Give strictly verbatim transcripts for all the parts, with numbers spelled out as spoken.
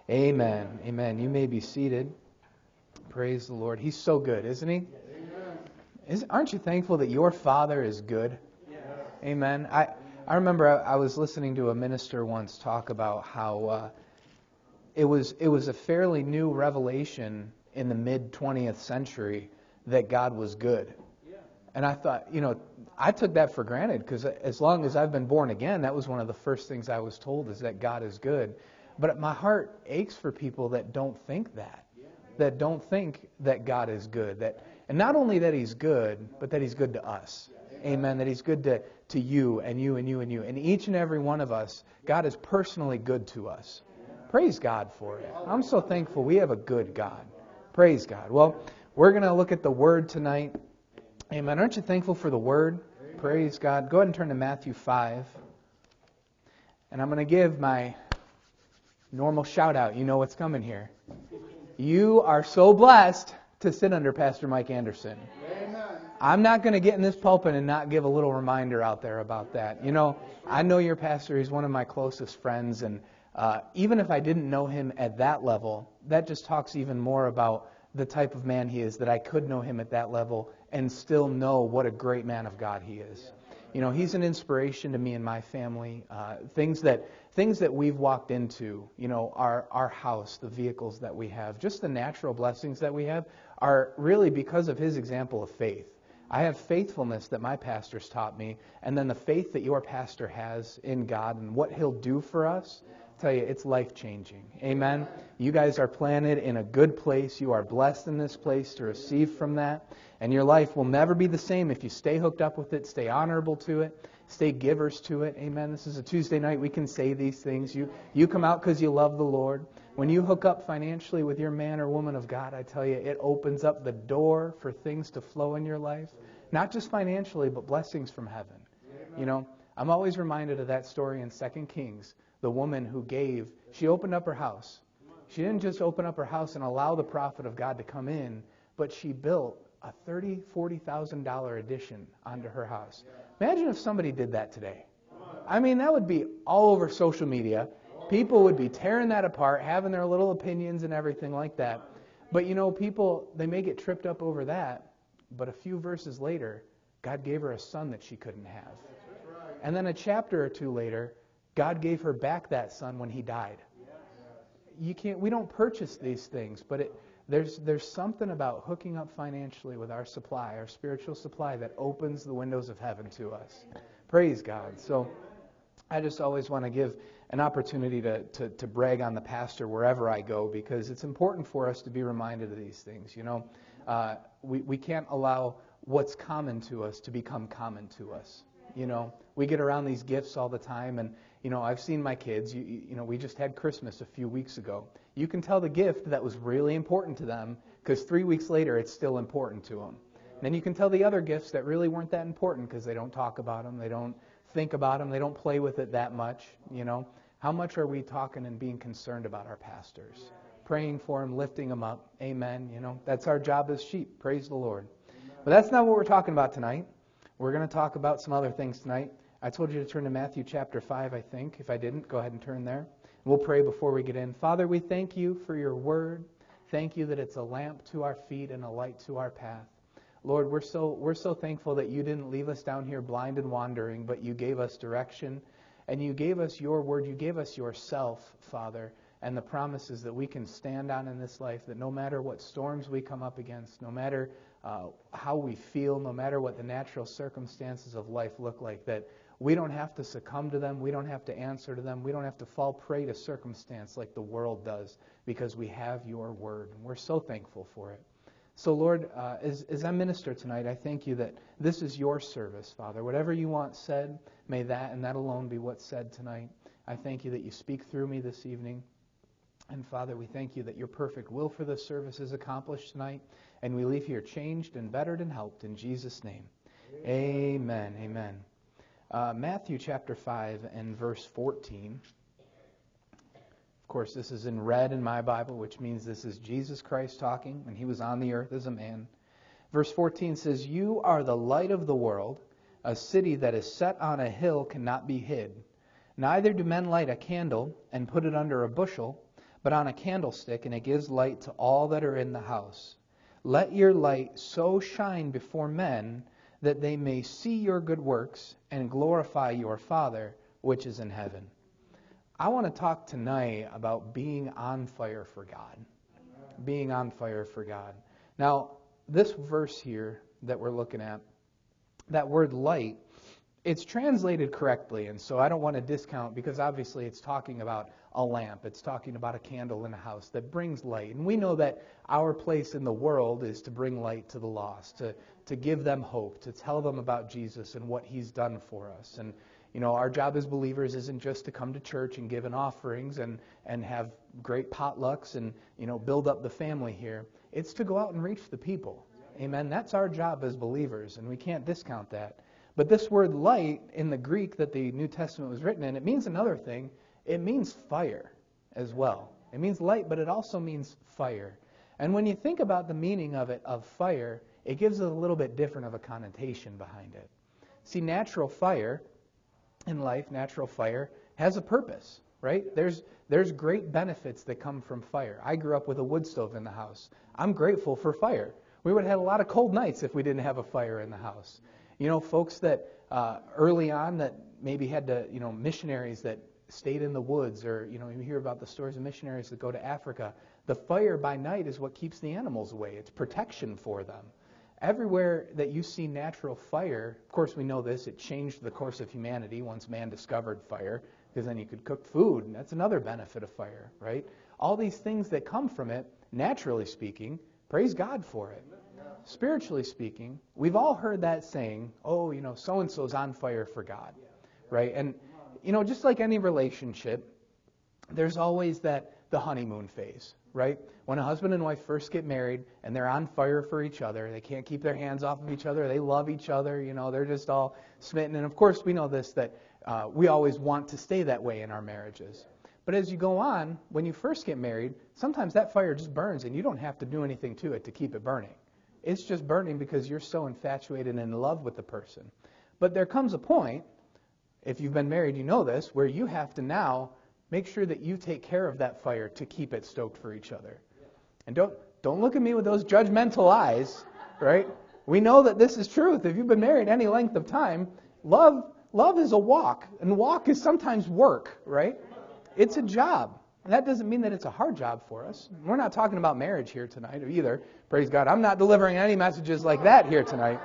Amen. Amen. You may be seated. Praise the Lord. He's so good, isn't he? Is, aren't you thankful that your Father is good? Yes. Amen. I, I remember I, I was listening to a minister once talk about how uh, it was it was a fairly new revelation in the mid twentieth century that God was good. Yeah. And I thought, you know, I took that for granted because as long as I've been born again, that was one of the first things I was told is that God is good. But my heart aches for people that don't think that, that don't think that God is good. That, and not only that He's good, but that He's good to us. Amen. That He's good to, to you and you and you and you. And each and every one of us, God is personally good to us. Praise God for it. I'm so thankful we have a good God. Praise God. Well, we're going to look at the Word tonight. Amen. Aren't you thankful for the Word? Praise God. Go ahead and turn to Matthew five. And I'm going to give my normal shout out. You know what's coming here. You are so blessed to sit under Pastor Mike Anderson. Amen. I'm not going to get in this pulpit and not give a little reminder out there about that. You know, I know your pastor. He's one of my closest friends. And uh, even if I didn't know him at that level, that just talks even more about the type of man he is, that I could know him at that level and still know what a great man of God he is. You know, he's an inspiration to me and my family. Uh, things that things that we've walked into, you know, our our house, the vehicles that we have, just the natural blessings that we have are really because of his example of faith. I have faithfulness that my pastor's taught me, and then the faith that your pastor has in God and what He'll do for us. I tell you, it's life-changing. Amen. You guys are planted in a good place. You are blessed in this place to receive from that. And your life will never be the same if you stay hooked up with it, stay honorable to it, stay givers to it. Amen. This is a Tuesday night. We can say these things. You you come out because you love the Lord. When you hook up financially with your man or woman of God, I tell you, it opens up the door for things to flow in your life. Not just financially, but blessings from heaven. Amen. You know, I'm always reminded of that story in Second Kings. The woman who gave, she opened up her house. She didn't just open up her house and allow the prophet of God to come in, but she built a thirty thousand dollars, forty thousand dollars addition onto her house. Imagine if somebody did that today. I mean, that would be all over social media. People would be tearing that apart, having their little opinions and everything like that. But you know, people, they may get tripped up over that, but a few verses later, God gave her a son that she couldn't have. And then a chapter or two later, God gave her back that son when he died. You can't, we don't purchase these things, but it, there's there's something about hooking up financially with our supply, our spiritual supply, that opens the windows of heaven to us. Praise God. So I just always want to give an opportunity to, to, to brag on the pastor wherever I go, because it's important for us to be reminded of these things. You know, uh, we, we can't allow what's common to us to become common to us. You know, we get around these gifts all the time, and you know, I've seen my kids. You, you know, we just had Christmas a few weeks ago. You can tell the gift that was really important to them because three weeks later it's still important to them. And then you can tell the other gifts that really weren't that important because they don't talk about them, they don't think about them, they don't play with it that much. You know, how much are we talking and being concerned about our pastors, praying for them, lifting them up? Amen. You know, that's our job as sheep. Praise the Lord. But that's not what we're talking about tonight. We're going to talk about some other things tonight. I told you to turn to Matthew chapter five, I think. If I didn't, go ahead and turn there. We'll pray before we get in. Father, we thank you for your word. Thank you that it's a lamp to our feet and a light to our path. Lord, we're so we're so thankful that you didn't leave us down here blind and wandering, but you gave us direction, and you gave us your word. You gave us yourself, Father, and the promises that we can stand on in this life, that no matter what storms we come up against, no matter uh, how we feel, no matter what the natural circumstances of life look like, that we don't have to succumb to them. We don't have to answer to them. We don't have to fall prey to circumstance like the world does, because we have your word. And we're so thankful for it. So, Lord, uh, as, as I minister tonight, I thank you that this is your service, Father. Whatever you want said, may that and that alone be what's said tonight. I thank you that you speak through me this evening. And, Father, we thank you that your perfect will for this service is accomplished tonight. And we leave here changed and bettered and helped in Jesus' name. Amen. Amen. Amen. Uh, Matthew chapter five and verse fourteen. Of course, this is in red in my Bible, which means this is Jesus Christ talking when he was on the earth as a man. Verse fourteen says, "You are the light of the world. A city that is set on a hill cannot be hid. Neither do men light a candle and put it under a bushel, but on a candlestick, and it gives light to all that are in the house. Let your light so shine before men that they may see your good works and glorify your Father which is in heaven. I want to talk tonight about being on fire for God. Being on fire for God. Now, this verse here that we're looking at, that word light, it's translated correctly, and so I don't want to discount, because obviously it's talking about a lamp. It's talking about a candle in a house that brings light. And we know that our place in the world is to bring light to the lost, to, to give them hope, to tell them about Jesus and what he's done for us. And, you know, our job as believers isn't just to come to church and give an offerings and, and have great potlucks and, you know, build up the family here. It's to go out and reach the people. Amen. That's our job as believers, and we can't discount that. But this word light in the Greek that the New Testament was written in, it means another thing. It means fire as well. It means light, but it also means fire. And when you think about the meaning of it, of fire, it gives it a little bit different of a connotation behind it. See, natural fire in life, natural fire, has a purpose, right? There's there's great benefits that come from fire. I grew up with a wood stove in the house. I'm grateful for fire. We would have had a lot of cold nights if we didn't have a fire in the house. You know, folks that uh, early on that maybe had to, you know, missionaries that stayed in the woods, or, you know, you hear about the stories of missionaries that go to Africa. The fire by night is what keeps the animals away. It's protection for them. Everywhere that you see natural fire, of course we know this, it changed the course of humanity once man discovered fire, because then you could cook food, and that's another benefit of fire, right? All these things that come from it, naturally speaking, praise God for it. Spiritually speaking, we've all heard that saying, oh, you know, so-and-so's on fire for God, right? And, you know, just like any relationship, there's always that, the honeymoon phase, right? When a husband and wife first get married and they're on fire for each other, they can't keep their hands off of each other, they love each other, you know, they're just all smitten. And of course we know this, that uh, we always want to stay that way in our marriages. But as you go on, when you first get married, sometimes that fire just burns and you don't have to do anything to it to keep it burning. It's just burning because you're so infatuated and in love with the person. But there comes a point, if you've been married, you know this, where you have to now make sure that you take care of that fire to keep it stoked for each other. And don't don't look at me with those judgmental eyes, right? We know that this is truth. If you've been married any length of time, love love is a walk, and walk is sometimes work, right? It's a job. And that doesn't mean that it's a hard job for us. We're not talking about marriage here tonight either. Praise God. I'm not delivering any messages like that here tonight.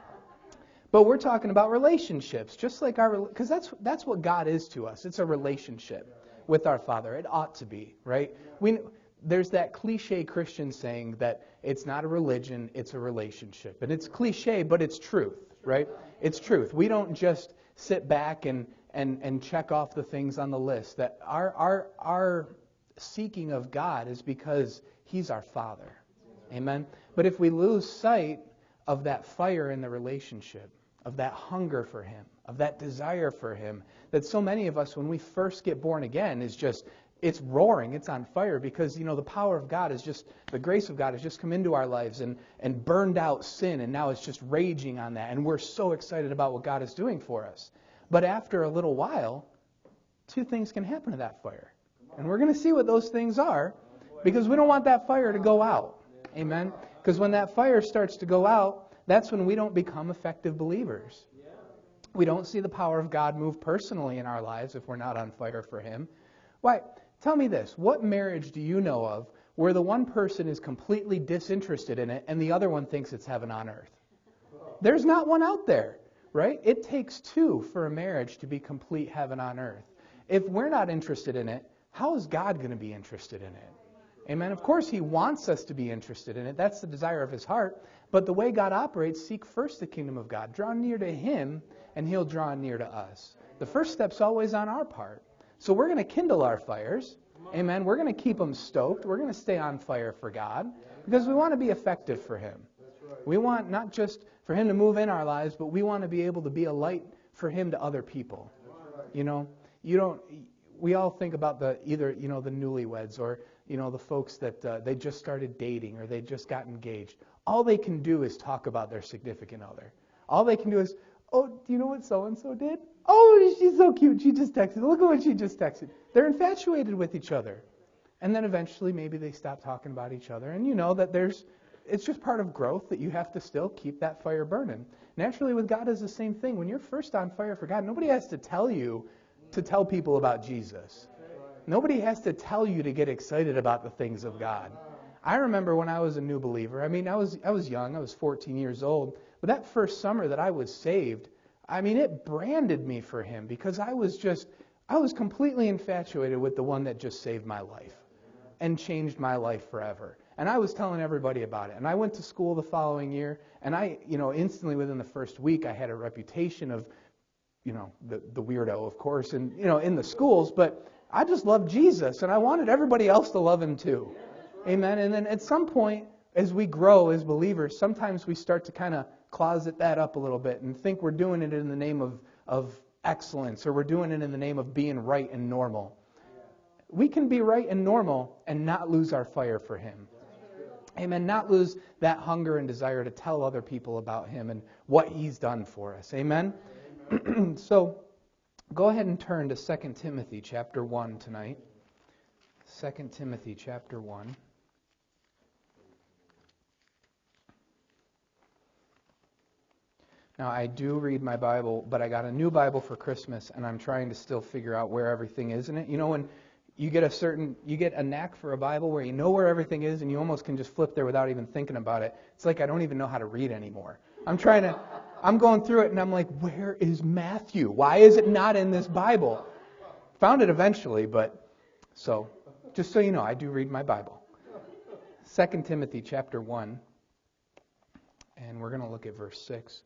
But we're talking about relationships, just like our, because that's that's what God is to us. It's a relationship with our Father. It ought to be, right? We there's that cliche Christian saying that it's not a religion, it's a relationship. And it's cliche, but it's truth, right? It's truth. We don't just sit back and and and check off the things on the list. That our our our seeking of God is because He's our Father. Amen. But if we lose sight of that fire in the relationship, of that hunger for Him, of that desire for Him, that so many of us, when we first get born again, is just, it's roaring, it's on fire, because, you know, the power of God is just, the grace of God has just come into our lives and, and burned out sin, and now it's just raging on that, and we're so excited about what God is doing for us. But after a little while, two things can happen to that fire. And we're going to see what those things are, because we don't want that fire to go out. Amen? Because when that fire starts to go out, that's when we don't become effective believers. We don't see the power of God move personally in our lives if we're not on fire for Him. Why? Tell me this. What marriage do you know of where the one person is completely disinterested in it and the other one thinks it's heaven on earth? There's not one out there, right? It takes two for a marriage to be complete heaven on earth. If we're not interested in it, how is God going to be interested in it? Amen. Of course, He wants us to be interested in it. That's the desire of His heart. But the way God operates, seek first the kingdom of God. Draw near to Him, and He'll draw near to us. The first step's always on our part. So we're going to kindle our fires. Amen. We're going to keep them stoked. We're going to stay on fire for God because we want to be effective for Him. We want not just for Him to move in our lives, but we want to be able to be a light for Him to other people. You know, you don't. We all think about the either you know the newlyweds or you know the folks that uh, they just started dating or they just got engaged. All they can do is talk about their significant other. All they can do is, oh, do you know what so and so did? Oh, she's so cute. She just texted. Look at what she just texted. They're infatuated with each other. And then eventually maybe they stop talking about each other. And you know that there's, it's just part of growth that you have to still keep that fire burning. Naturally with God is the same thing. When you're first on fire for God, nobody has to tell you to tell people about Jesus. Nobody has to tell you to get excited about the things of God. I remember when I was a new believer, I mean, I was I was young, I was fourteen years old, but that first summer that I was saved, I mean, it branded me for Him because I was just, I was completely infatuated with the one that just saved my life and changed my life forever. And I was telling everybody about it. And I went to school the following year, and I, you know, instantly within the first week, I had a reputation of, you know, the, the weirdo, of course, and, you know, in the schools, but I just loved Jesus, and I wanted everybody else to love Him too. Amen. And then at some point, as we grow as believers, sometimes we start to kind of closet that up a little bit and think we're doing it in the name of, of excellence, or we're doing it in the name of being right and normal. We can be right and normal and not lose our fire for Him. Amen. Not lose that hunger and desire to tell other people about Him and what He's done for us. Amen. Amen. So go ahead and turn to Second Timothy chapter one tonight. Second Timothy chapter one. Now, I do read my Bible, but I got a new Bible for Christmas, and I'm trying to still figure out where everything is in it. You know, when you get a certain, you get a knack for a Bible where you know where everything is, and you almost can just flip there without even thinking about it. It's like I don't even know how to read anymore. I'm trying to, I'm going through it, and I'm like, where is Matthew? Why is it not in this Bible? Found it eventually, but, so, just so you know, I do read my Bible. Second Timothy chapter one, and we're going to look at verse six.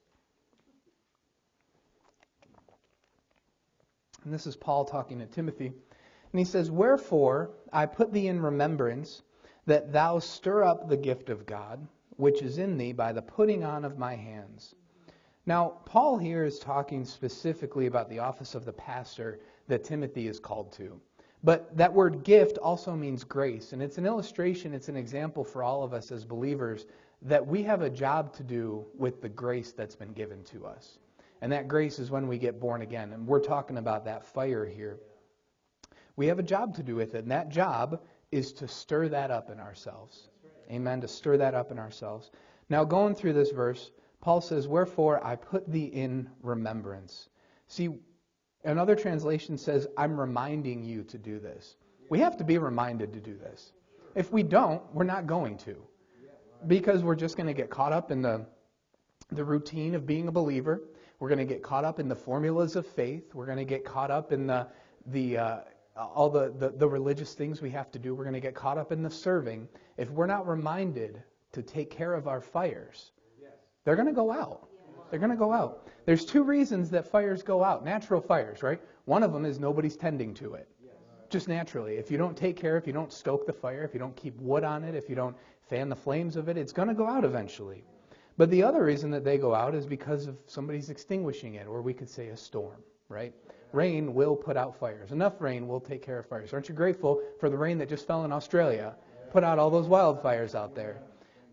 And this is Paul talking to Timothy. And he says, "Wherefore I put thee in remembrance that thou stir up the gift of God, which is in thee by the putting on of my hands." Now, Paul here is talking specifically about the office of the pastor that Timothy is called to. But that word gift also means grace. And it's an illustration, it's an example for all of us as believers that we have a job to do with the grace that's been given to us. And that grace is when we get born again. And we're talking about that fire here. We have a job to do with it. And that job is to stir that up in ourselves. Amen. To stir that up in ourselves. Now, going through this verse, Paul says, "Wherefore I put thee in remembrance." See, another translation says, "I'm reminding you to do this." We have to be reminded to do this. If we don't, we're not going to. Because we're just going to get caught up in the, the routine of being a believer. We're going to get caught up in the formulas of faith. We're going to get caught up in the the uh, all the, the, the religious things we have to do. We're going to get caught up in the serving. If we're not reminded to take care of our fires, they're going to go out. They're going to go out. There's two reasons that fires go out. Natural fires, right? One of them is nobody's tending to it. Just naturally. If you don't take care, if you don't stoke the fire, if you don't keep wood on it, if you don't fan the flames of it, it's going to go out eventually. But the other reason that they go out is because of somebody's extinguishing it, or we could say a storm, right? Rain will put out fires. Enough rain will take care of fires. Aren't you grateful for the rain that just fell in Australia? Put out all those wildfires out there.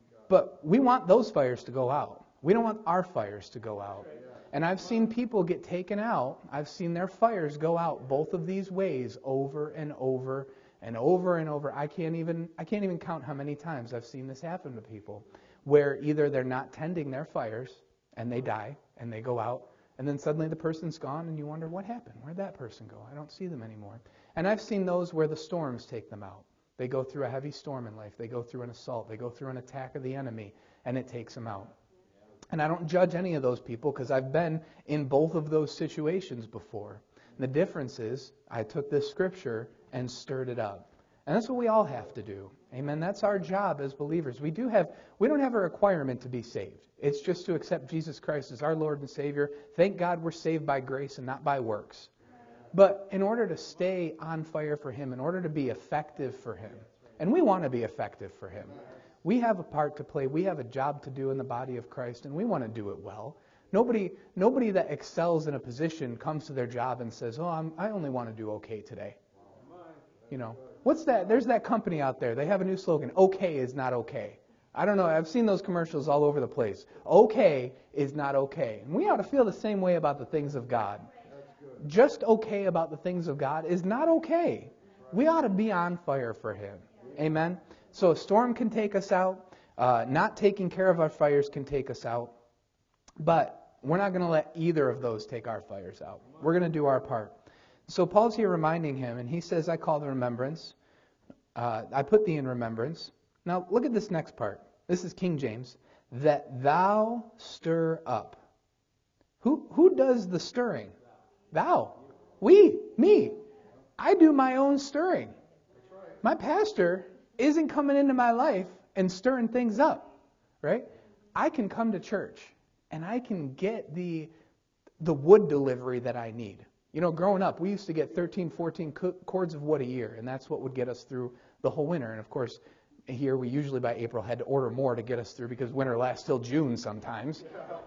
But we want those fires to go out. We don't want our fires to go out. And I've seen people get taken out. I've seen their fires go out both of these ways over and over and over and over. I can't even I can't even count how many times I've seen this happen to people, where either they're not tending their fires and they die and they go out, and then suddenly the person's gone and you wonder what happened. Where'd that person go? I don't see them anymore. And I've seen those where the storms take them out. They go through a heavy storm in life. They go through an assault. They go through an attack of the enemy, and it takes them out. And I don't judge any of those people because I've been in both of those situations before. And the difference is I took this scripture and stirred it up. And that's what we all have to do. Amen. That's our job as believers. We do have we don't have a requirement to be saved. It's just to accept Jesus Christ as our Lord and Savior. Thank God we're saved by grace and not by works. But in order to stay on fire for Him, in order to be effective for Him, and we want to be effective for Him, we have a part to play. We have a job to do in the body of Christ, and we want to do it well. Nobody nobody that excels in a position comes to their job and says, oh, I'm, I only want to do okay today. You know, what's that? There's that company out there. They have a new slogan. Okay is not okay. I don't know. I've seen those commercials all over the place. Okay is not okay. And we ought to feel the same way about the things of God. Just okay about the things of God is not okay. we ought to be on fire for Him. Amen? So a storm can take us out. Uh, not taking care of our fires can take us out. But we're not going to let either of those take our fires out. We're going to do our part. So Paul's here reminding him, and he says, I call the remembrance. Uh, I put thee in remembrance. Now look at this next part. This is King James. That thou stir up. Who, who does the stirring? Thou. We. Me. I do my own stirring. My pastor isn't coming into my life and stirring things up. Right? I can come to church and I can get the the wood delivery that I need. You know, growing up, we used to get thirteen, fourteen cords of wood a year, and that's what would get us through the whole winter. And of course, here we usually by April had to order more to get us through because winter lasts till June sometimes.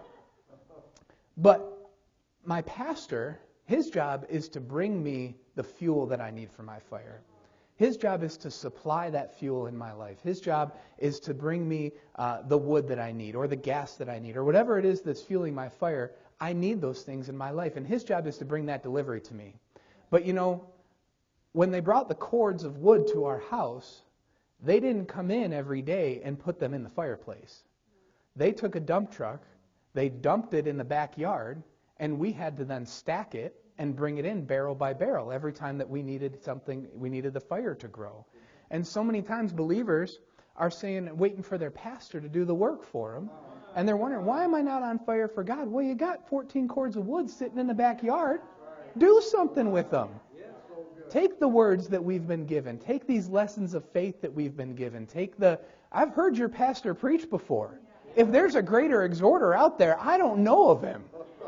But my pastor, his job is to bring me the fuel that I need for my fire. His job is to supply that fuel in my life. His job is to bring me uh, the wood that I need or the gas that I need or whatever it is that's fueling my fire. I need those things in my life. And his job is to bring that delivery to me. But you know, when they brought the cords of wood to our house, they didn't come in every day and put them in the fireplace. They took a dump truck, they dumped it in the backyard, and we had to then stack it and bring it in barrel by barrel every time that we needed something, we needed the fire to grow. And so many times believers are saying, waiting for their pastor to do the work for them. And they're wondering, why am I not on fire for God? Well, you got fourteen cords of wood sitting in the backyard. Do something with them. Take the words that we've been given. Take these lessons of faith that we've been given. Take the, I've heard your pastor preach before. If there's a greater exhorter out there, I don't know of him.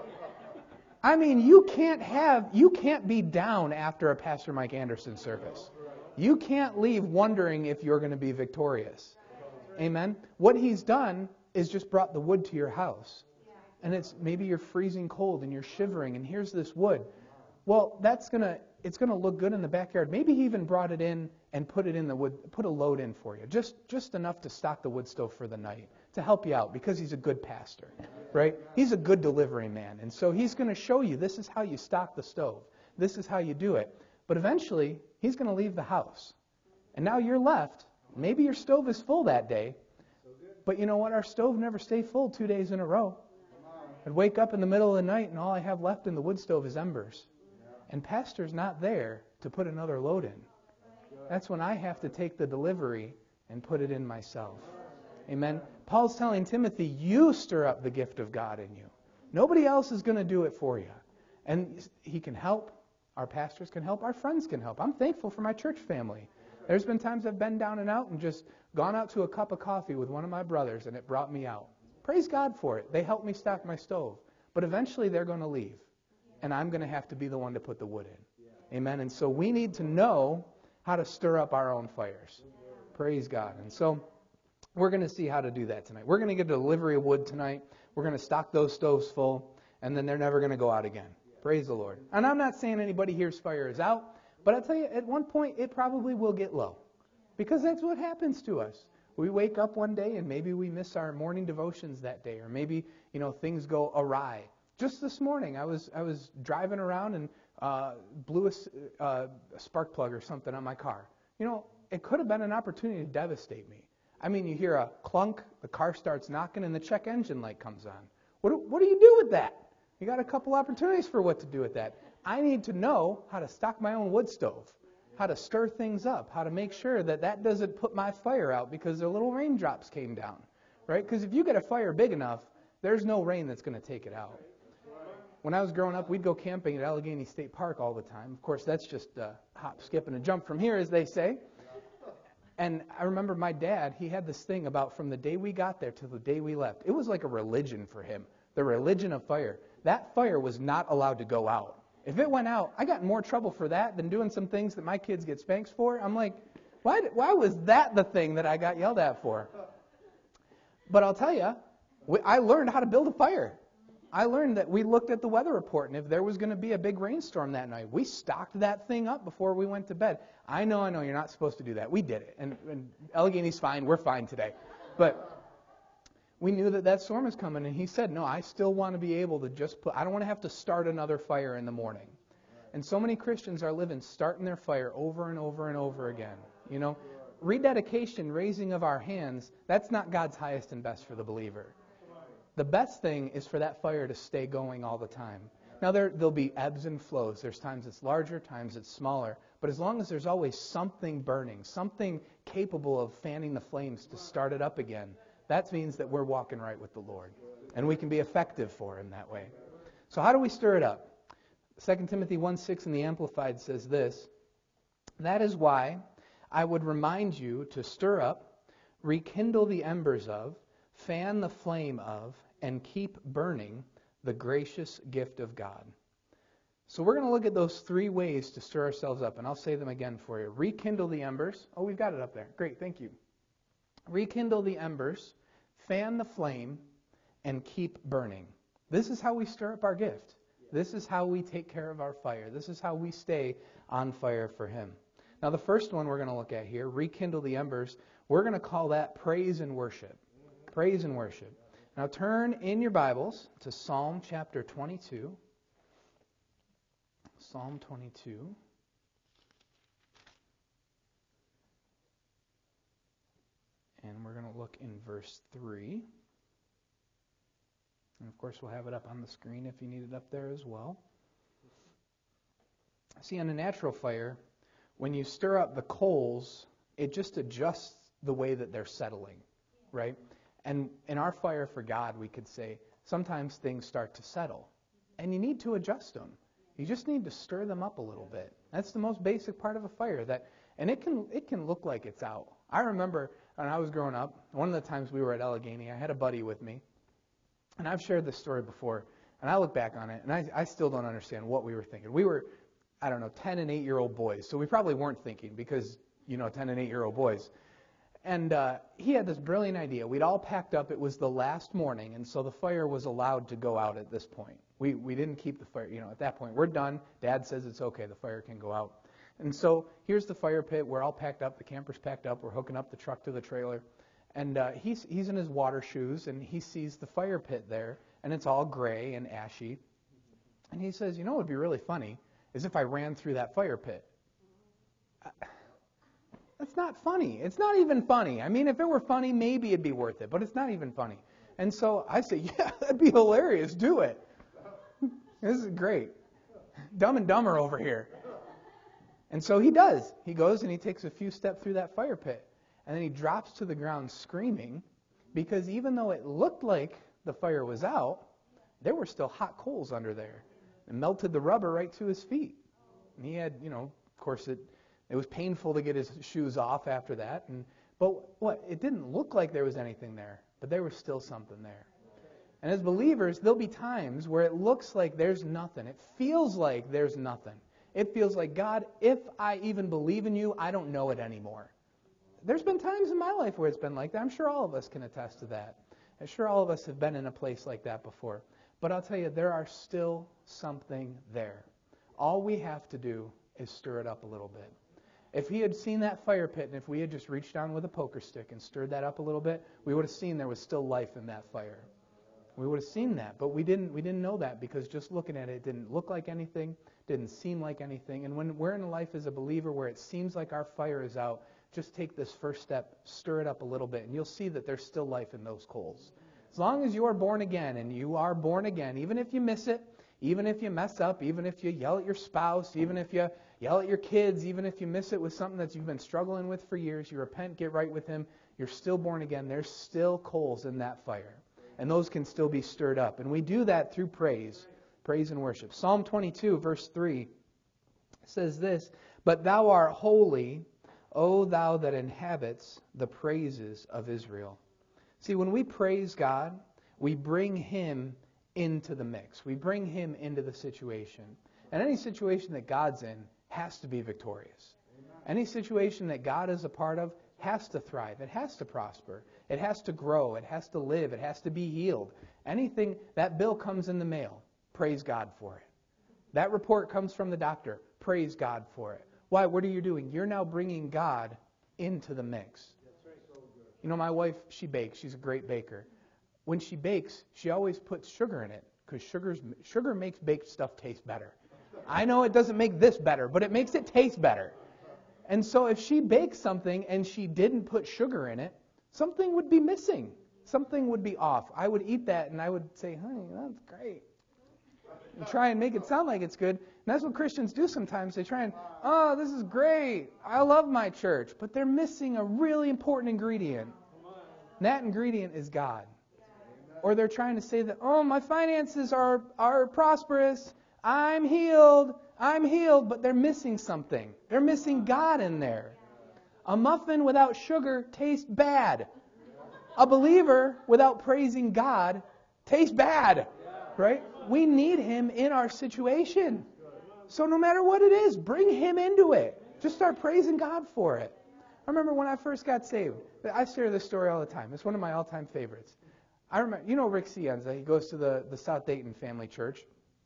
I mean, you can't have, you can't be down after a Pastor Mike Anderson service. You can't leave wondering if you're going to be victorious. Amen? What he's done is just brought the wood to your house. And it's maybe you're freezing cold and you're shivering and here's this wood. Well, that's going to, it's going to look good in the backyard. Maybe he even brought it in and put it in the wood, put a load in for you. Just, just enough to stock the wood stove for the night to help you out because he's a good pastor, right? He's a good delivery man. And so he's going to show you this is how you stock the stove. This is how you do it. But eventually he's going to leave the house. And now you're left. Maybe your stove is full that day. But you know what? Our stove never stayed full two days in a row. I'd wake up in the middle of the night and all I have left in the wood stove is embers. And pastor's not there to put another load in. That's when I have to take the delivery and put it in myself. Amen. Paul's telling Timothy, you stir up the gift of God in you. Nobody else is going to do it for you. And he can help. Our pastors can help. Our friends can help. I'm thankful for my church family. There's been times I've been down and out and just gone out to a cup of coffee with one of my brothers and it brought me out. Praise God for it. They helped me stock my stove. But eventually they're going to leave. And I'm going to have to be the one to put the wood in. Amen. And so we need to know how to stir up our own fires. Praise God. And so we're going to see how to do that tonight. We're going to get a delivery of wood tonight. We're going to stock those stoves full. And then they're never going to go out again. Praise the Lord. And I'm not saying anybody here's fire is out. But I'll tell you, at one point, it probably will get low. Because that's what happens to us. We wake up one day and maybe we miss our morning devotions that day. Or maybe, you know, things go awry. Just this morning, I was I was driving around and uh, blew a, uh, a spark plug or something on my car. You know, it could have been an opportunity to devastate me. I mean, you hear a clunk, the car starts knocking, and the check engine light comes on. What do, what do you do with that? You got a couple opportunities for what to do with that. I need to know how to stock my own wood stove, how to stir things up, how to make sure that that doesn't put my fire out because the little raindrops came down, right? Because if you get a fire big enough, there's no rain that's going to take it out. When I was growing up, we'd go camping at Allegheny State Park all the time. Of course, that's just a hop, skip, and a jump from here, as they say. And I remember my dad, he had this thing about from the day we got there to the day we left. It was like a religion for him, the religion of fire. That fire was not allowed to go out. If it went out, I got in more trouble for that than doing some things that my kids get spanks for. I'm like, why, why was that the thing that I got yelled at for? But I'll tell you, I learned how to build a fire. I learned that we looked at the weather report, and if there was going to be a big rainstorm that night, we stocked that thing up before we went to bed. I know, I know, you're not supposed to do that. We did it, and, and Allegheny's fine. We're fine today. But we knew that that storm was coming, and he said, no, I still want to be able to just put, I don't want to have to start another fire in the morning. And so many Christians are living, starting their fire over and over and over again. You know, rededication, raising of our hands, that's not God's highest and best for the believer. The best thing is for that fire to stay going all the time. Now, there, there'll be ebbs and flows. There's times it's larger, times it's smaller. But as long as there's always something burning, something capable of fanning the flames to start it up again, that means that we're walking right with the Lord. And we can be effective for Him that way. So how do we stir it up? Second Timothy one six in the Amplified says this, "That is why I would remind you to stir up, rekindle the embers of, fan the flame of, and keep burning the gracious gift of God." So we're going to look at those three ways to stir ourselves up, and I'll say them again for you. Rekindle the embers. Oh, we've got it up there. Great, thank you. Rekindle the embers, fan the flame, and keep burning. This is how we stir up our gift. This is how we take care of our fire. This is how we stay on fire for Him. Now, the first one we're going to look at here, rekindle the embers, we're going to call that praise and worship. Praise and worship. Now, turn in your Bibles to Psalm chapter twenty-two. Psalm twenty-two. And we're going to look in verse three. And of course, we'll have it up on the screen if you need it up there as well. See, on a natural fire, when you stir up the coals, it just adjusts the way that they're settling, right? And in our fire for God, we could say, sometimes things start to settle. And you need to adjust them. You just need to stir them up a little bit. That's the most basic part of a fire. That, and it can it can look like it's out. I remember when I was growing up, one of the times we were at Allegheny, I had a buddy with me. And I've shared this story before. And I look back on it, and I, I still don't understand what we were thinking. We were, I don't know, ten and eight-year-old boys. So we probably weren't thinking because, you know, ten and eight-year-old boys. And uh, he had this brilliant idea. We'd all packed up. It was the last morning, and so the fire was allowed to go out at this point. We we didn't keep the fire, you know, at that point. We're done. Dad says it's okay. The fire can go out. And so here's the fire pit. We're all packed up. The camper's packed up. We're hooking up the truck to the trailer. And uh, he's he's in his water shoes, and he sees the fire pit there, and it's all gray and ashy. And he says, you know what would be really funny is if I ran through that fire pit. I, It's not funny. It's not even funny. I mean, if it were funny, maybe it'd be worth it, but it's not even funny. And so I say, yeah, that'd be hilarious. Do it. This is great. Dumb and Dumber over here. And so he does. He goes and he takes a few steps through that fire pit. And then he drops to the ground screaming because even though it looked like the fire was out, there were still hot coals under there. It melted the rubber right to his feet. And he had, you know, of course, it It was painful to get his shoes off after that. And but what? It didn't look like there was anything there, but there was still something there. And as believers, there'll be times where it looks like there's nothing. It feels like there's nothing. It feels like, God, if I even believe in you, I don't know it anymore. There's been times in my life where it's been like that. I'm sure all of us can attest to that. I'm sure all of us have been in a place like that before. But I'll tell you, there are still something there. All we have to do is stir it up a little bit. If he had seen that fire pit, and if we had just reached down with a poker stick and stirred that up a little bit, we would have seen there was still life in that fire. We would have seen that, but we didn't. We didn't know that because just looking at it, it didn't look like anything, didn't seem like anything. And when we're in life as a believer where it seems like our fire is out, just take this first step, stir it up a little bit, and you'll see that there's still life in those coals. As long as you are born again, and you are born again, even if you miss it, even if you mess up, even if you yell at your spouse, even if you yell at your kids, even if you miss it with something that you've been struggling with for years, you repent, get right with Him, you're still born again. There's still coals in that fire. And those can still be stirred up. And we do that through praise, praise and worship. Psalm twenty-two, verse three says this, "But thou art holy, O thou that inhabits the praises of Israel." See, when we praise God, we bring Him into the mix. We bring Him into the situation. And any situation that God's in has to be victorious. Any situation that God is a part of has to thrive. It has to prosper. It has to grow. It has to live. It has to be healed. Anything, that bill comes in the mail, praise God for it. That report comes from the doctor, praise God for it. Why? What are you doing? You're now bringing God into the mix. You know, my wife, she bakes. She's a great baker. When she bakes, she always puts sugar in it because sugar's sugar makes baked stuff taste better. I know it doesn't make this better, but it makes it taste better. And so if she baked something and she didn't put sugar in it, something would be missing. Something would be off. I would eat that and I would say, honey, that's great. And try and make it sound like it's good. And that's what Christians do sometimes. They try and, oh, this is great. I love my church. But they're missing a really important ingredient. And that ingredient is God. Or they're trying to say that, oh, my finances are, are prosperous. I'm healed. I'm healed. But they're missing something. They're missing God in there. A muffin without sugar tastes bad. A believer without praising God tastes bad. Right? We need Him in our situation. So no matter what it is, bring Him into it. Just start praising God for it. I remember when I first got saved. I share this story all the time. It's one of my all-time favorites. I remember, you know Rick Cienza. He goes to the, the South Dayton Family Church.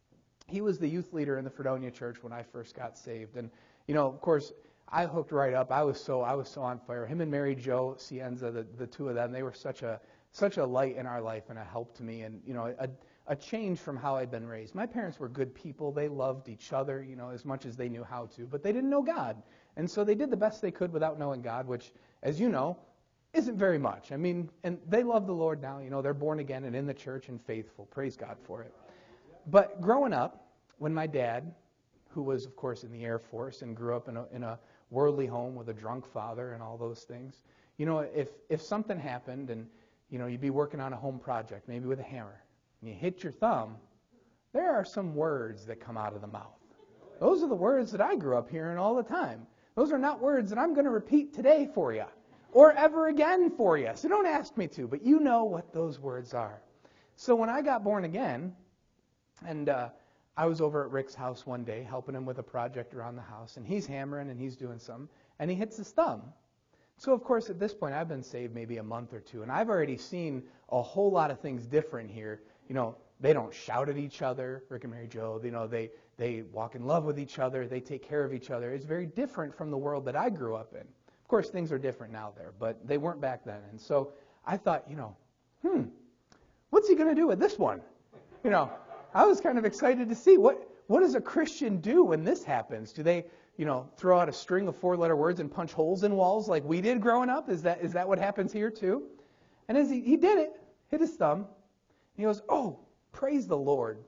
He was the youth leader in the Fredonia Church when I first got saved. And, you know, of course, I hooked right up. I was so I was so on fire. Him and Mary Jo Cienza, the, the two of them, they were such a such a light in our life and a help to me. And, you know, a, a change from how I'd been raised. My parents were good people. They loved each other, you know, as much as they knew how to. But they didn't know God. And so they did the best they could without knowing God, which, as you know, isn't very much. I mean, and they love the Lord now. You know, they're born again and in the church and faithful. Praise God for it. But growing up, when my dad, who was, of course, in the Air Force and grew up in a, in a worldly home with a drunk father and all those things, you know, if, if something happened and, you know, you'd be working on a home project, maybe with a hammer, and you hit your thumb, there are some words that come out of the mouth. Those are the words that I grew up hearing all the time. Those are not words that I'm going to repeat today for you or ever again for you. So don't ask me to, but you know what those words are. So when I got born again, and uh, I was over at Rick's house one day helping him with a project around the house, and he's hammering and he's doing something, and he hits his thumb. So, of course, at this point, I've been saved maybe a month or two, and I've already seen a whole lot of things different here. You know, they don't shout at each other, Rick and Mary Jo. You know, they, they walk in love with each other. They take care of each other. It's very different from the world that I grew up in. Of course, things are different now there, but they weren't back then. And so I thought, you know, hmm, what's he going to do with this one? You know, I was kind of excited to see what, what does a Christian do when this happens? Do they, you know, throw out a string of four-letter words and punch holes in walls like we did growing up? Is that is that what happens here too? And as he, he did it, hit his thumb, and he goes, oh, praise the Lord.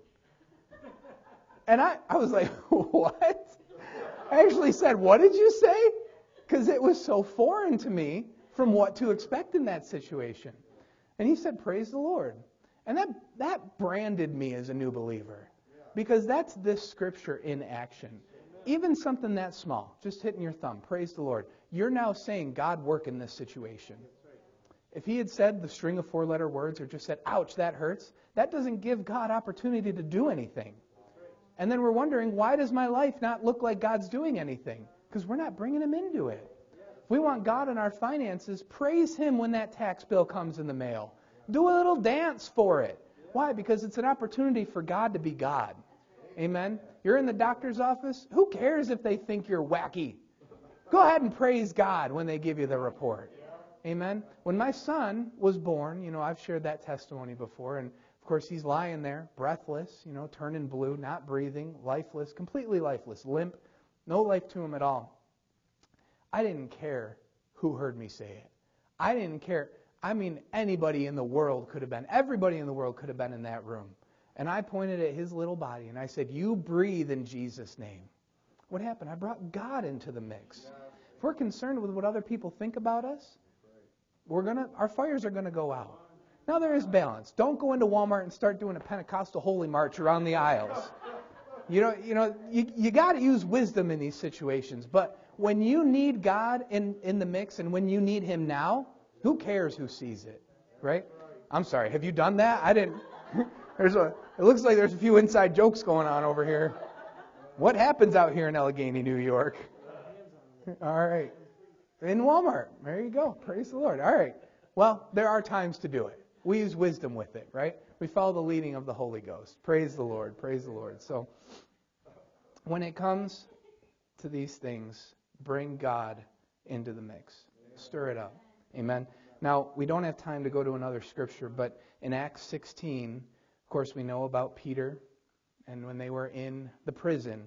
And I, I was like, what? I actually said, what did you say? Because it was so foreign to me from what to expect in that situation. And he said, praise the Lord. And that, that branded me as a new believer. Because that's this scripture in action. Even something that small, just hitting your thumb, praise the Lord. You're now saying, God, work in this situation. If he had said the string of four-letter words or just said, ouch, that hurts, that doesn't give God opportunity to do anything. And then we're wondering, why does my life not look like God's doing anything? Because we're not bringing him into it. If we want God in our finances, praise him when that tax bill comes in the mail. Do a little dance for it. Why? Because it's an opportunity for God to be God. Amen? You're in the doctor's office. Who cares if they think you're wacky? Go ahead and praise God when they give you the report. Amen? When my son was born, you know, I've shared that testimony before, and of course he's lying there, breathless, you know, turning blue, not breathing, lifeless, completely lifeless, limp, no life to him at all. I didn't care who heard me say it. I didn't care. I mean, anybody in the world could have been, everybody in the world could have been in that room. And I pointed at his little body and I said, you breathe in Jesus' name. What happened? I brought God into the mix. If we're concerned with what other people think about us, we're gonna, our fires are going to go out. Now there is balance. Don't go into Walmart and start doing a Pentecostal holy march around the aisles. You know, you know, you, you got to use wisdom in these situations. But when you need God in, in the mix and when you need him now, who cares who sees it, right? I'm sorry. Have you done that? I didn't. There's a. It looks like there's a few inside jokes going on over here. What happens out here in Allegheny, New York? All right. In Walmart. There you go. Praise the Lord. All right. Well, there are times to do it. We use wisdom with it, right? We follow the leading of the Holy Ghost. Praise the Lord. Praise the Lord. So when it comes to these things, bring God into the mix. Stir it up. Amen. Now, we don't have time to go to another scripture, but in Acts sixteen, of course, we know about Peter, and when they were in the prison,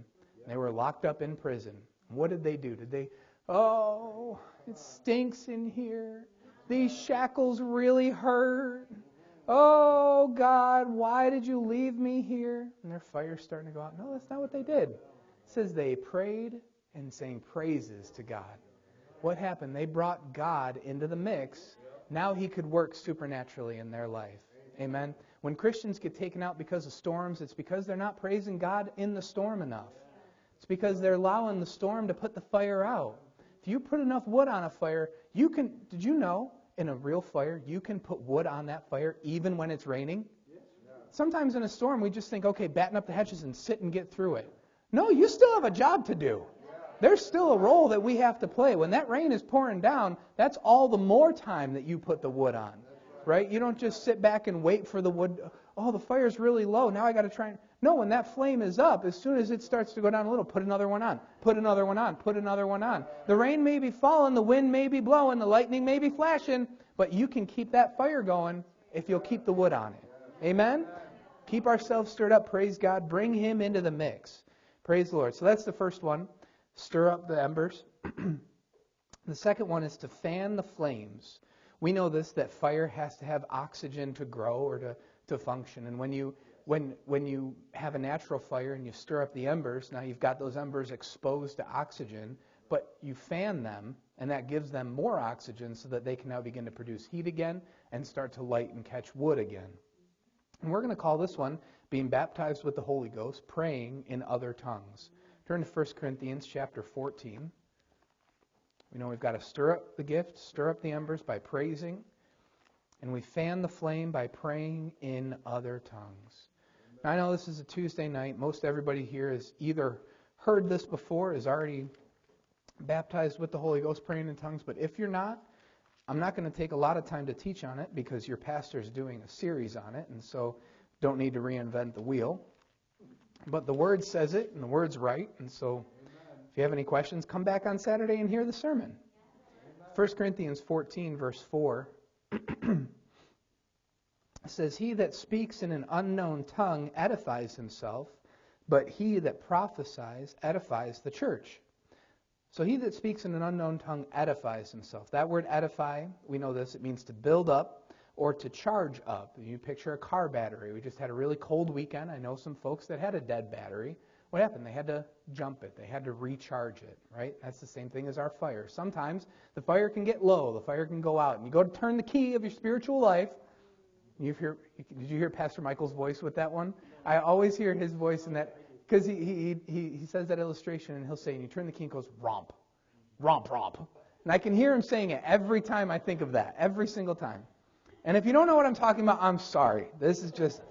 They were locked up in prison. What did they do? Did they, oh, it stinks in here. These shackles really hurt. Oh, God, why did you leave me here? And their fire's starting to go out. No, that's not what they did. It says they prayed and sang praises to God. What happened? They brought God into the mix. Now he could work supernaturally in their life. Amen. When Christians get taken out because of storms, it's because they're not praising God in the storm enough. It's because they're allowing the storm to put the fire out. If you put enough wood on a fire, you can, did you know, in a real fire, you can put wood on that fire even when it's raining? Sometimes in a storm, we just think, okay, batten up the hatches and sit and get through it. No, you still have a job to do. There's still a role that we have to play. When that rain is pouring down, that's all the more time that you put the wood on, right? You don't just sit back and wait for the wood. Oh, the fire's really low. Now I got to try and... No, when that flame is up, as soon as it starts to go down a little, put another one on, put another one on, put another one on. The rain may be falling, the wind may be blowing, the lightning may be flashing, but you can keep that fire going if you'll keep the wood on it. Amen? Keep ourselves stirred up. Praise God. Bring Him into the mix. Praise the Lord. So that's the first one. Stir up the embers. The second one is to fan the flames. We know this, that fire has to have oxygen to grow or to, to function. And when you when when you have a natural fire and you stir up the embers, now you've got those embers exposed to oxygen, but you fan them, and that gives them more oxygen so that they can now begin to produce heat again and start to light and catch wood again. And we're going to call this one being baptized with the Holy Ghost, praying in other tongues. Turn to First Corinthians chapter fourteen. We know we've got to stir up the gift, stir up the embers by praising, and we fan the flame by praying in other tongues. Now, I know this is a Tuesday night. Most everybody here has either heard this before, is already baptized with the Holy Ghost, praying in tongues, but if you're not, I'm not going to take a lot of time to teach on it because your pastor is doing a series on it, and so don't need to reinvent the wheel. But the Word says it, and the Word's right, and so if you have any questions, come back on Saturday and hear the sermon. First Corinthians fourteen, verse four, says, "He that speaks in an unknown tongue edifies himself, but he that prophesies edifies the church." So he that speaks in an unknown tongue edifies himself. That word edify, we know this, it means to build up or to charge up. You picture a car battery. We just had a really cold weekend. I know some folks that had a dead battery. What happened? They had to jump it. They had to recharge it, right? That's the same thing as our fire. Sometimes the fire can get low. The fire can go out. And you go to turn the key of your spiritual life. You hear, did you hear Pastor Michael's voice with that one? I always hear his voice in that, because he, he, he, he says that illustration, and he'll say, and you turn the key and it goes, romp, romp, romp. And I can hear him saying it every time I think of that, every single time. And if you don't know what I'm talking about, I'm sorry. This is just,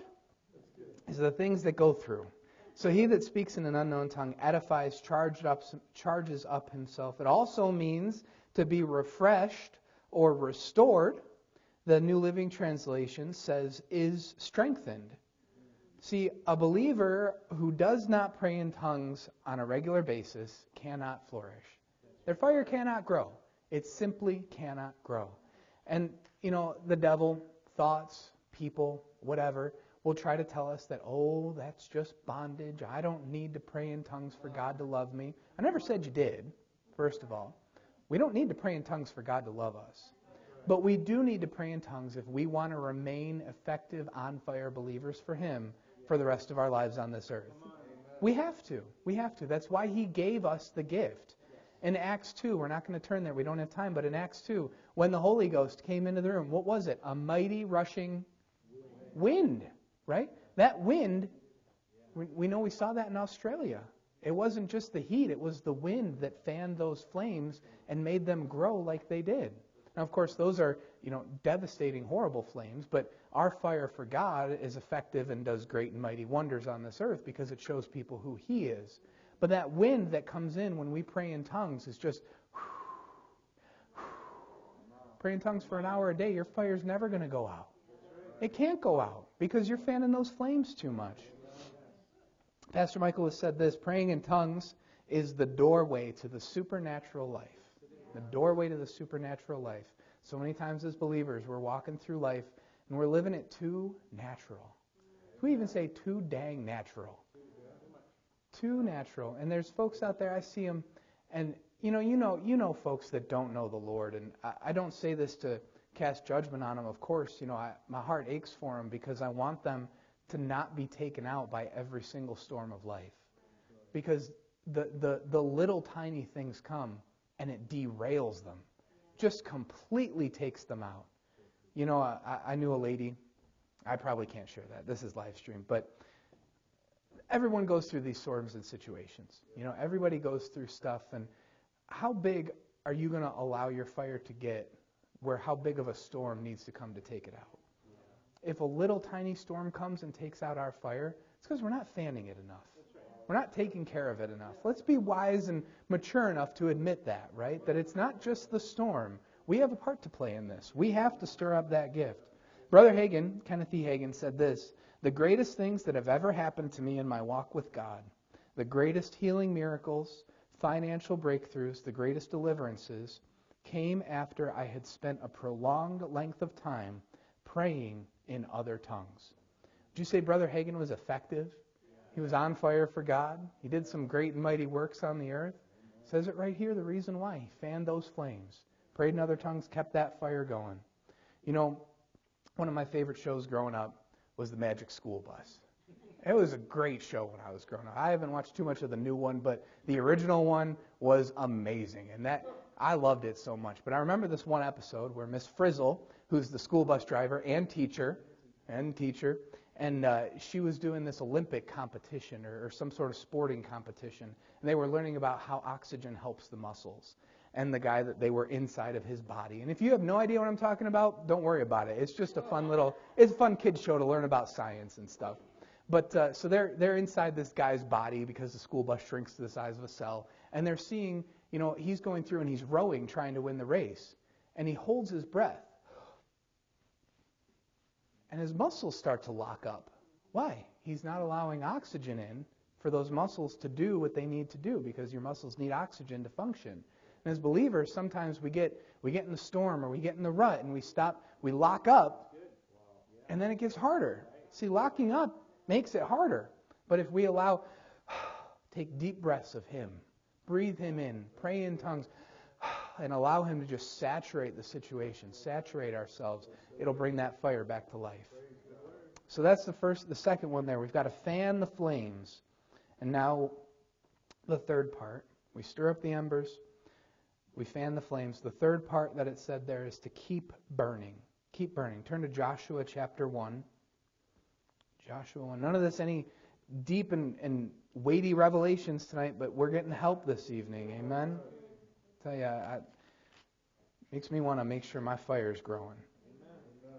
these are the things that go through. So he that speaks in an unknown tongue edifies, charged up, charges up himself. It also means to be refreshed or restored. The New Living Translation says, is strengthened. See, a believer who does not pray in tongues on a regular basis cannot flourish. Their fire cannot grow. It simply cannot grow. And, you know, the devil, thoughts, people, whatever, will try to tell us that, oh, that's just bondage. I don't need to pray in tongues for God to love me. I never said you did, first of all. We don't need to pray in tongues for God to love us. But we do need to pray in tongues if we want to remain effective, on-fire believers for Him for the rest of our lives on this earth. We have to. We have to. That's why He gave us the gift. In Acts two, we're not going to turn there. We don't have time. But in Acts two, when the Holy Ghost came into the room, what was it? A mighty rushing wind, right? That wind, we know we saw that in Australia. It wasn't just the heat. It was the wind that fanned those flames and made them grow like they did. Now, of course, those are, you know, devastating, horrible flames, but our fire for God is effective and does great and mighty wonders on this earth because it shows people who He is. But that wind that comes in when we pray in tongues is just, pray in tongues for an hour a day, your fire's never going to go out. It can't go out because you're fanning those flames too much. Pastor Michael has said this, praying in tongues is the doorway to the supernatural life. The doorway to the supernatural life. So many times as believers, we're walking through life and we're living it too natural. We even say too dang natural. too natural. And there's folks out there, I see them, and you know, you know, you know folks that don't know the Lord. And I, I don't say this to cast judgment on them, of course. You know, I, my heart aches for them because I want them to not be taken out by every single storm of life. Because the, the, the little tiny things come and it derails them. Just completely takes them out. You know, I, I knew a lady, I probably can't share that. This is live stream, but everyone goes through these storms and situations. You know, everybody goes through stuff, and how big are you going to allow your fire to get where how big of a storm needs to come to take it out? If a little tiny storm comes and takes out our fire, it's because we're not fanning it enough. We're not taking care of it enough. Let's be wise and mature enough to admit that, right? That it's not just the storm. We have a part to play in this. We have to stir up that gift. Brother Hagin, Kenneth E. Hagin, said this: the greatest things that have ever happened to me in my walk with God, the greatest healing miracles, financial breakthroughs, the greatest deliverances, came after I had spent a prolonged length of time praying in other tongues. Would you say Brother Hagin was effective? He was on fire for God. He did some great and mighty works on the earth. It says it right here, the reason why. He fanned those flames, prayed in other tongues, kept that fire going. You know, one of my favorite shows growing up was The Magic School Bus. It was a great show when I was growing up. I haven't watched too much of the new one, but the original one was amazing. And that I loved it so much. But I remember this one episode where Miss Frizzle, who's the school bus driver and teacher, and teacher, and uh, she was doing this Olympic competition or, or some sort of sporting competition. And they were learning about how oxygen helps the muscles and the guy that they were inside of his body. And if you have no idea what I'm talking about, don't worry about it. It's just a fun little, it's a fun kid show to learn about science and stuff. But uh, so they're they're inside this guy's body because the school bus shrinks to the size of a cell. And they're seeing, you know, he's going through and he's rowing, trying to win the race. And he holds his breath. And his muscles start to lock up. Why? He's not allowing oxygen in for those muscles to do what they need to do, because your muscles need oxygen to function. And as believers, sometimes we get we get in the storm or we get in the rut and we stop, we lock up, and then it gets harder. See, locking up makes it harder. But if we allow, take deep breaths of Him, breathe Him in, pray in tongues, and allow Him to just saturate the situation, saturate ourselves, it'll bring that fire back to life. So that's the first, the second one there. We've got to fan the flames. And now the third part. We stir up the embers. We fan the flames. The third part that it said there is to keep burning. Keep burning. Turn to Joshua chapter one. Joshua one. None of this any deep and, and weighty revelations tonight, but we're getting help this evening. Amen? I tell you, I, it makes me want to make sure my fire is growing. Amen.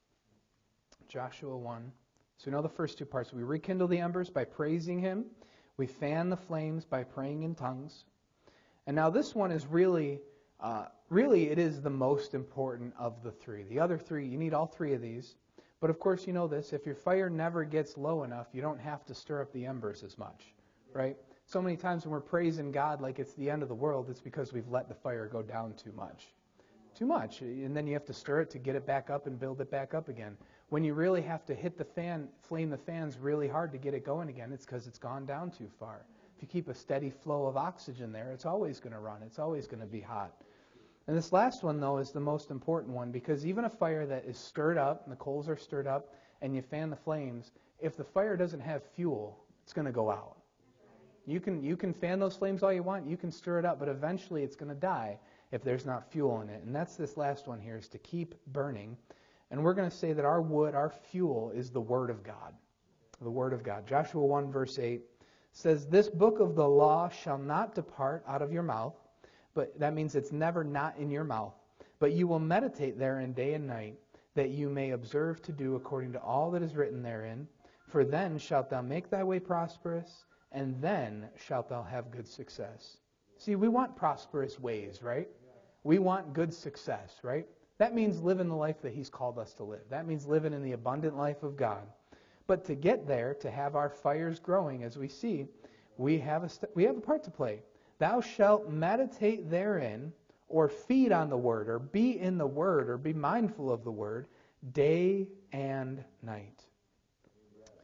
Joshua one. So we know the first two parts. We rekindle the embers by praising Him. We fan the flames by praying in tongues. And now this one is really, uh, really it is the most important of the three. The other three, you need all three of these. But of course, you know this, if your fire never gets low enough, you don't have to stir up the embers as much, right? So many times when we're praising God like it's the end of the world, it's because we've let the fire go down too much. Too much. And then you have to stir it to get it back up and build it back up again. When you really have to hit the fan, flame the fans really hard to get it going again, it's because it's gone down too far. If you keep a steady flow of oxygen there, it's always going to run. It's always going to be hot. And this last one, though, is the most important one, because even a fire that is stirred up, and the coals are stirred up, and you fan the flames, if the fire doesn't have fuel, it's going to go out. You can you can fan those flames all you want, you can stir it up, but eventually it's going to die if there's not fuel in it. And that's this last one here, is to keep burning. And we're going to say that our wood, our fuel, is the Word of God. The Word of God. Joshua one, verse eight says, "This book of the law shall not depart out of your mouth," but that means it's never not in your mouth, "but you will meditate therein day and night, that you may observe to do according to all that is written therein. For then shalt thou make thy way prosperous, and then shalt thou have good success." See, we want prosperous ways, right? We want good success, right? That means living the life that He's called us to live. That means living in the abundant life of God. But to get there, to have our fires growing, as we see, we have a st- we have a part to play. "Thou shalt meditate therein," or feed on the Word, or be in the Word, or be mindful of the Word, day and night.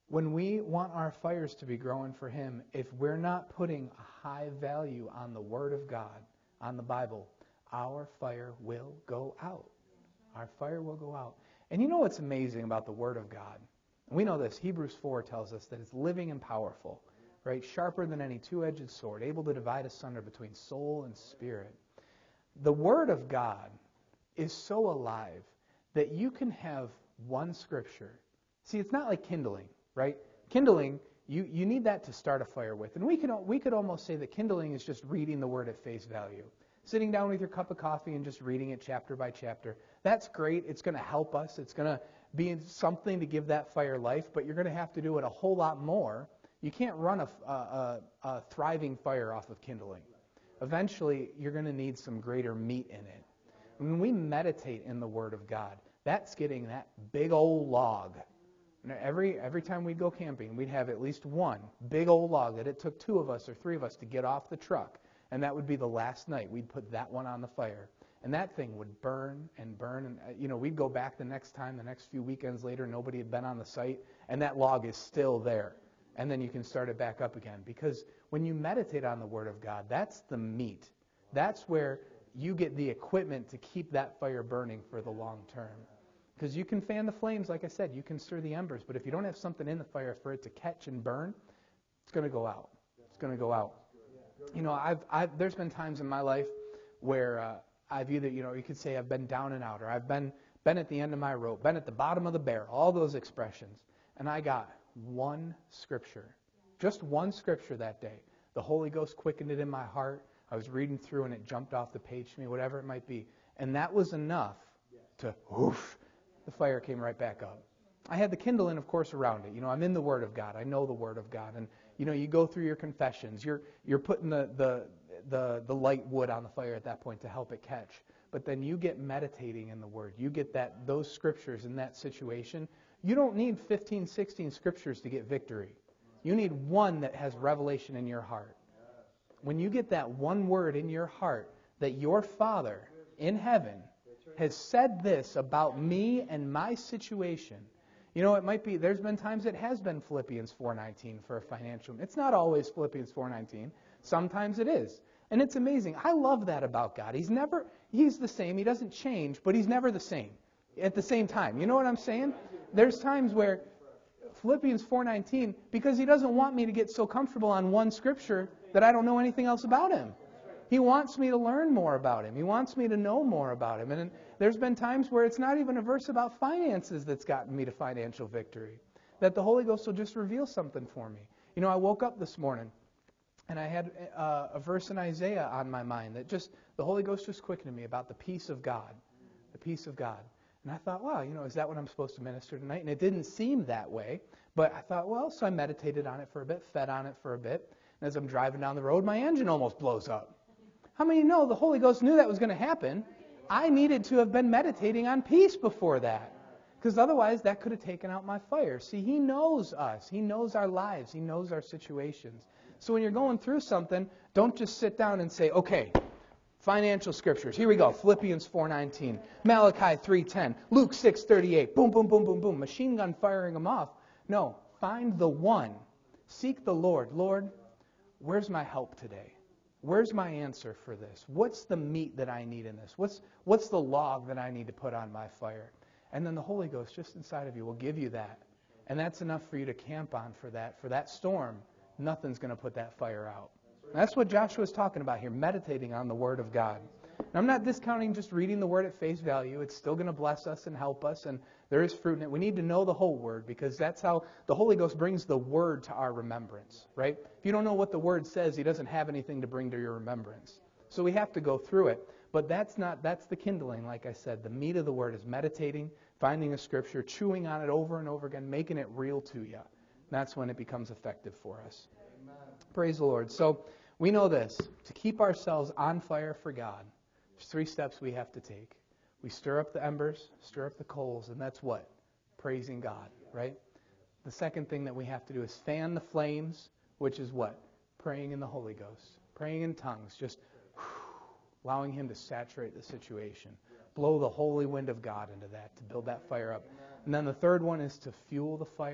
When we want our fires to be growing for Him, if we're not putting a high value on the Word of God, on the Bible, our fire will go out. Our fire will go out. And you know what's amazing about the Word of God? We know this. Hebrews four tells us that it's living and powerful, right? Sharper than any two-edged sword, able to divide asunder between soul and spirit. The Word of God is so alive that you can have one scripture. See, it's not like kindling, right? Kindling, you, you need that to start a fire with. And we could, we could almost say that kindling is just reading the Word at face value. Sitting down with your cup of coffee and just reading it chapter by chapter. That's great. It's going to help us. It's going to be something to give that fire life, but you're going to have to do it a whole lot more. You can't run a, a, a thriving fire off of kindling. Eventually, you're going to need some greater meat in it. When we meditate in the Word of God, that's getting that big old log. Every every time we'd go camping, we'd have at least one big old log that it took two of us or three of us to get off the truck. And that would be the last night. We'd put that one on the fire. And that thing would burn and burn. And, uh, you know, we'd go back the next time, the next few weekends later, nobody had been on the site, and that log is still there. And then you can start it back up again. Because when you meditate on the Word of God, that's the meat. That's where you get the equipment to keep that fire burning for the long term. Because you can fan the flames, like I said, you can stir the embers. But if you don't have something in the fire for it to catch and burn, it's going to go out. It's going to go out. You know, I've, I've there's been times in my life where uh, I've either, you know, you could say I've been down and out, or I've been been at the end of my rope, been at the bottom of the barrel, all those expressions. And I got one scripture, just one scripture that day. The Holy Ghost quickened it in my heart. I was reading through and it jumped off the page to me, whatever it might be. And that was enough to, whoosh, the fire came right back up. I had the kindling, of course, around it. You know, I'm in the Word of God. I know the Word of God. And, you know, you go through your confessions. You're you're putting the, the, the, the light wood on the fire at that point to help it catch. But then you get meditating in the Word. You get that those scriptures in that situation. You don't need fifteen, sixteen scriptures to get victory. You need one that has revelation in your heart. When you get that one word in your heart that your Father in heaven has said this about me and my situation. You know, it might be, there's been times it has been Philippians four nineteen for a financial. It's not always Philippians four nineteen. Sometimes it is. And it's amazing. I love that about God. He's never, he's the same. He doesn't change, but he's never the same at the same time. You know what I'm saying? There's times where Philippians four nineteen, because he doesn't want me to get so comfortable on one scripture that I don't know anything else about him. He wants me to learn more about him. He wants me to know more about him. And there's been times where it's not even a verse about finances that's gotten me to financial victory. That the Holy Ghost will just reveal something for me. You know, I woke up this morning and I had uh, a verse in Isaiah on my mind that just, the Holy Ghost just quickened me about the peace of God. The peace of God. And I thought, wow, you know, is that what I'm supposed to minister tonight? And it didn't seem that way. But I thought, well, so I meditated on it for a bit, fed on it for a bit. And as I'm driving down the road, my engine almost blows up. How many know the Holy Ghost knew that was going to happen? I needed to have been meditating on peace before that. Because otherwise that could have taken out my fire. See, He knows us. He knows our lives. He knows our situations. So when you're going through something, don't just sit down and say, okay, financial scriptures. Here we go. Philippians four nineteen, Malachi three ten, Luke six thirty-eight. Boom, boom, boom, boom, boom. Machine gun firing them off. No, find the one. Seek the Lord. Lord, where's my help today? Where's my answer for this? What's the meat that I need in this? What's what's the log that I need to put on my fire? And then the Holy Ghost just inside of you will give you that. And that's enough for you to camp on for that. For that storm, nothing's going to put that fire out. And that's what Joshua's talking about here, meditating on the Word of God. And I'm not discounting just reading the Word at face value. It's still going to bless us and help us, and there is fruit in it. We need to know the whole Word, because that's how the Holy Ghost brings the Word to our remembrance, right? If you don't know what the Word says, He doesn't have anything to bring to your remembrance. So we have to go through it. But that's not, that's the kindling, like I said. The meat of the Word is meditating, finding a Scripture, chewing on it over and over again, making it real to you. That's when it becomes effective for us. Amen. Praise the Lord. So we know this. To keep ourselves on fire for God, there's three steps we have to take. We stir up the embers, stir up the coals, and that's what? Praising God, right? The second thing that we have to do is fan the flames, which is what? Praying in the Holy Ghost. Praying in tongues, just whew, allowing Him to saturate the situation. Blow the holy wind of God into that to build that fire up. And then the third one is to fuel the fire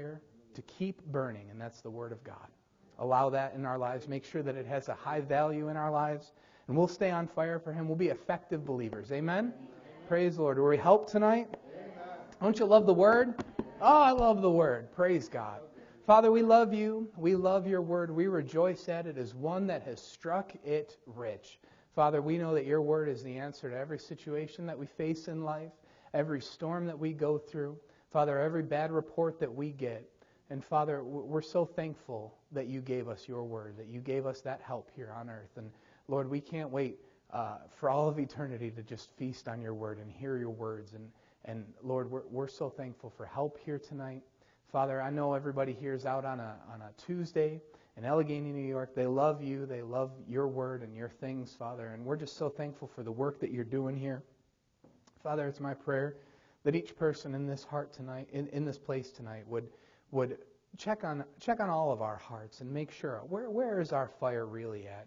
to keep burning, and that's the Word of God. Allow that in our lives. Make sure that it has a high value in our lives, and we'll stay on fire for Him. We'll be effective believers. Amen? Amen. Praise the Lord. Were we helped tonight? Amen. Don't you love the Word? Oh, I love the Word. Praise God. Father, we love you. We love your Word. We rejoice at it as one that has struck it rich. Father, we know that your Word is the answer to every situation that we face in life, every storm that we go through. Father, every bad report that we get. And Father, we're so thankful that you gave us your Word, that you gave us that help here on earth. And Lord, we can't wait uh, for all of eternity to just feast on your Word and hear your words. And, and Lord, we're, we're so thankful for help here tonight. Father, I know everybody here is out on a, on a Tuesday in Allegheny, New York. They love you. They love your Word and your things, Father. And we're just so thankful for the work that you're doing here. Father, it's my prayer that each person in this heart tonight, in, in this place tonight, would would check on check on all of our hearts and make sure where where is our fire really at?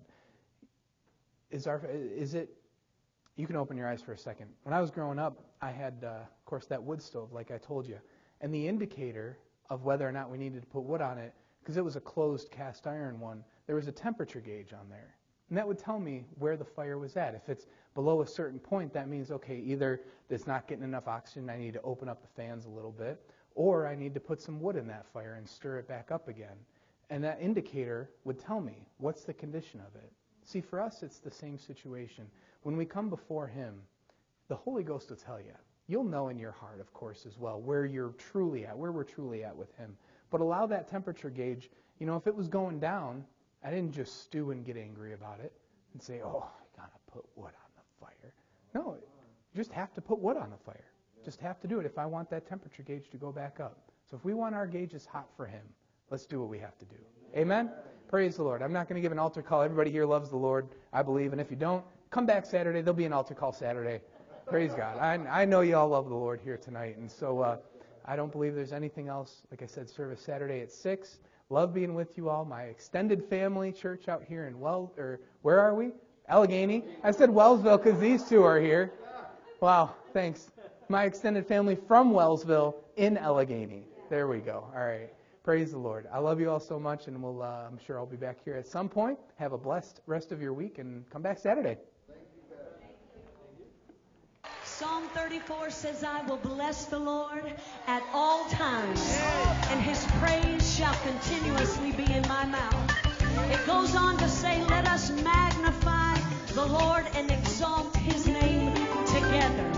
Is our is it? You can open your eyes for a second. When I was growing up, I had, uh, of course, that wood stove, like I told you, and the indicator of whether or not we needed to put wood on it, because it was a closed cast iron one, there was a temperature gauge on there. And that would tell me where the fire was at. If it's below a certain point, that means, okay, either it's not getting enough oxygen, I need to open up the fans a little bit, or I need to put some wood in that fire and stir it back up again. And that indicator would tell me what's the condition of it. See, for us, it's the same situation. When we come before Him, the Holy Ghost will tell you. You'll know in your heart, of course, as well, where you're truly at, where we're truly at with Him. But allow that temperature gauge. You know, if it was going down, I didn't just stew and get angry about it and say, oh, I got to put wood on the fire. No, you just have to put wood on the fire. Just have to do it if I want that temperature gauge to go back up. So if we want our gauges hot for Him, let's do what we have to do. Amen? Praise the Lord. I'm not going to give an altar call. Everybody here loves the Lord, I believe. And if you don't, come back Saturday. There'll be an altar call Saturday. Praise God. I, I know you all love the Lord here tonight. And so uh, I don't believe there's anything else. Like I said, service Saturday at six. Love being with you all. My extended family church out here in Well, or where are we? Allegheny. I said Wellsville because these two are here. Wow, thanks. My extended family from Wellsville in Allegheny. There we go. All right. Praise the Lord. I love you all so much, and we'll, uh, I'm sure I'll be back here at some point. Have a blessed rest of your week, and come back Saturday. Psalm thirty-four says, I will bless the Lord at all times, and His praise shall continuously be in my mouth. It goes on to say, let us magnify the Lord and exalt His name together.